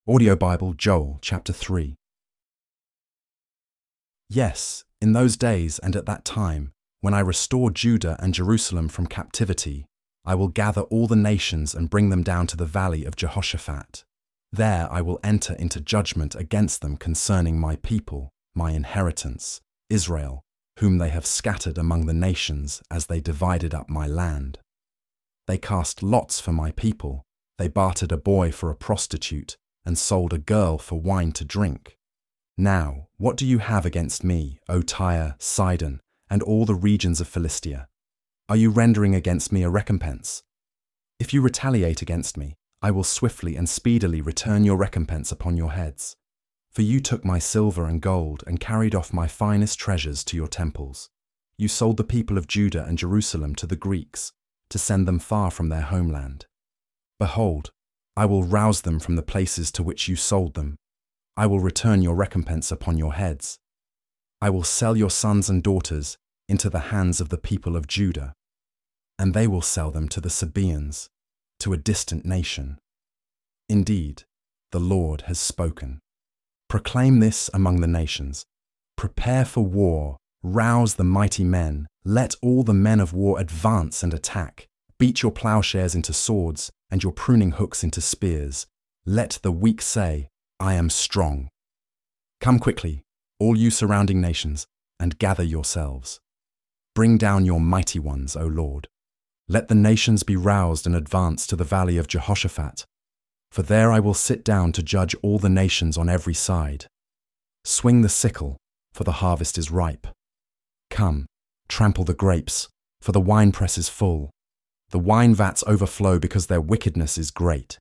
Audio Bible, Joel, chapter 3. Yes, in those days and at that time, when I restore Judah and Jerusalem from captivity, I will gather all the nations and bring them down to the valley of Jehoshaphat. There I will enter into judgment against them concerning my people, my inheritance, Israel, whom they have scattered among the nations as they divided up my land. They cast lots for my people, they bartered a boy for a prostitute, and sold a girl for wine to drink. Now, what do you have against me, O Tyre, Sidon, and all the regions of Philistia? Are you rendering against me a recompense? If you retaliate against me, I will swiftly and speedily return your recompense upon your heads. For you took my silver and gold and carried off my finest treasures to your temples. You sold the people of Judah and Jerusalem to the Greeks, to send them far from their homeland. Behold, I will rouse them from the places to which you sold them. I will return your recompense upon your heads. I will sell your sons and daughters into the hands of the people of Judah, and they will sell them to the Sabaeans, to a distant nation. Indeed, the Lord has spoken. Proclaim this among the nations. Prepare for war, rouse the mighty men, let all the men of war advance and attack. Beat your plowshares into swords and your pruning hooks into spears. Let the weak say, I am strong. Come quickly, all you surrounding nations, and gather yourselves. Bring down your mighty ones, O Lord. Let the nations be roused and advance to the valley of Jehoshaphat. For there I will sit down to judge all the nations on every side. Swing the sickle, for the harvest is ripe. Come, trample the grapes, for the winepress is full. The wine vats overflow because their wickedness is great.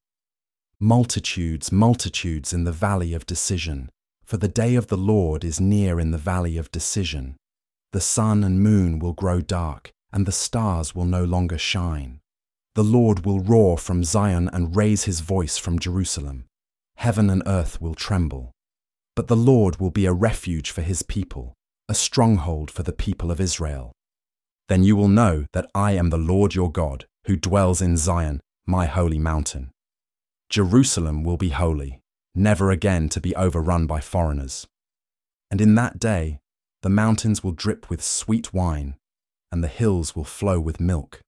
Multitudes, multitudes in the valley of decision, for the day of the Lord is near in the valley of decision. The sun and moon will grow dark, and the stars will no longer shine. The Lord will roar from Zion and raise his voice from Jerusalem. Heaven and earth will tremble. But the Lord will be a refuge for his people, a stronghold for the people of Israel. Then you will know that I am the Lord your God, who dwells in Zion, my holy mountain. Jerusalem will be holy, never again to be overrun by foreigners. And in that day, the mountains will drip with sweet wine, and the hills will flow with milk.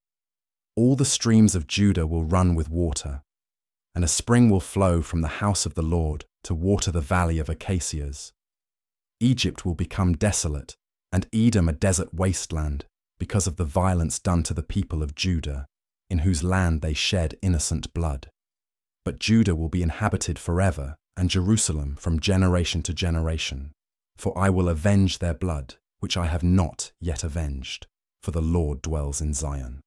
All the streams of Judah will run with water, and a spring will flow from the house of the Lord to water the valley of acacias. Egypt will become desolate, and Edom a desert wasteland, because of the violence done to the people of Judah, in whose land they shed innocent blood. But Judah will be inhabited forever, and Jerusalem from generation to generation. For I will avenge their blood, which I have not yet avenged, for the Lord dwells in Zion.